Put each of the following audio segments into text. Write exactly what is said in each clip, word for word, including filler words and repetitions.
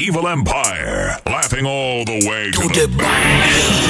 Evil Empire, laughing all the way to, to the, the bank.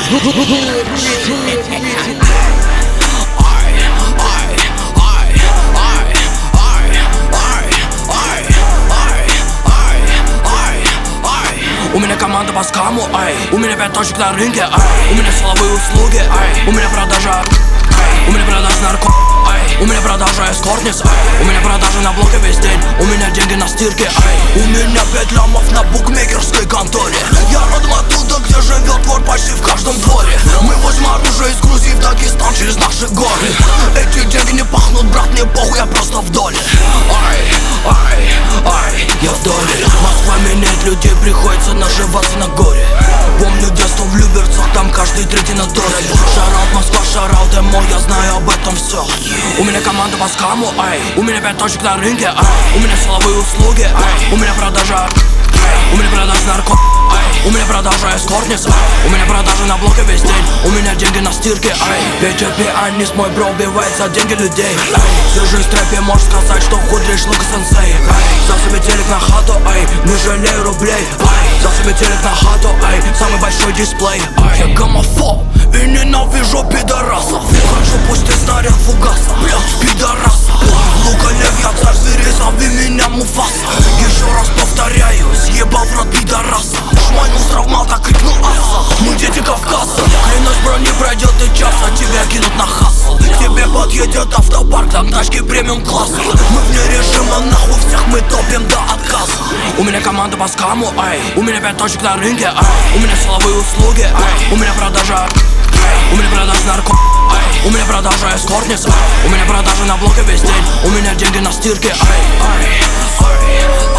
У меня команда по скаму, ай. У меня пять точек на рынке, ай. У меня силовые услуги, ай. У меня продажа, ай. У меня продажа нарко, ай. У меня продажа эскортниц, ай. У меня продажа на блоке весь день. У меня деньги на стирке, ай. У меня пять лямов на букмекерской конторе. Я родом оттуда, где живет вор почти в каждом дворе. Мы возим оружие из Грузии в Дагестан через наши горы. Эти деньги не пахнут, брат, мне похуй, я просто в доле. Ай, ай, ай, я в доле. Москва меняет людей, приходится наживаться на горе. Помню детство в Люберцах, там каждый третий на дозе. Шараут Москва, шараут эмо, я знаю об этом все. У меня команда по скаму, ай. У меня пять точек на рынке, ай. У меня силовые услуги, ай. У меня продажа, ай. У меня продажа нарко, ай. У меня продажа эскортниц, ай. У меня продажа на блоке весь день. У меня деньги на стирке, ай. Вечер пианист мой бро убивает за деньги людей, ай. Всю жизнь в трэпе можешь сказать, что худришь лука сенсей, ай. За себе телек на хату, ай. Не жалею рублей, ай. За себе телек на хату, ай. Самый большой дисплей, ай. Я гомофоб и ненавижу пидорасов. Хочу пусть ты снаряд фугаса, блядь, пидораса. Лука лев, я царь зверей, зови меня Муфаса. Еще раз повторяю, съебал в рот пидораса. Шмайнул с травмата, крикнул аса. Мы дети Кавказа. Клянусь, бро, не пройдет и часа, тебя кинут на хасл. К тебе подъедет автопарк, там тачки премиум класса. Мы вне режима, нахуй всех мы топим до отказа. У меня команда по скаму, ай. У меня пять точек на рынке, ай. У меня силовые услуги, ай. У меня продажа, ай. У меня продажа нарко, ай. У меня продажа эскортниц, ай. У меня продажа на блоке весь день. У меня деньги на стирке, ай, ай, ай.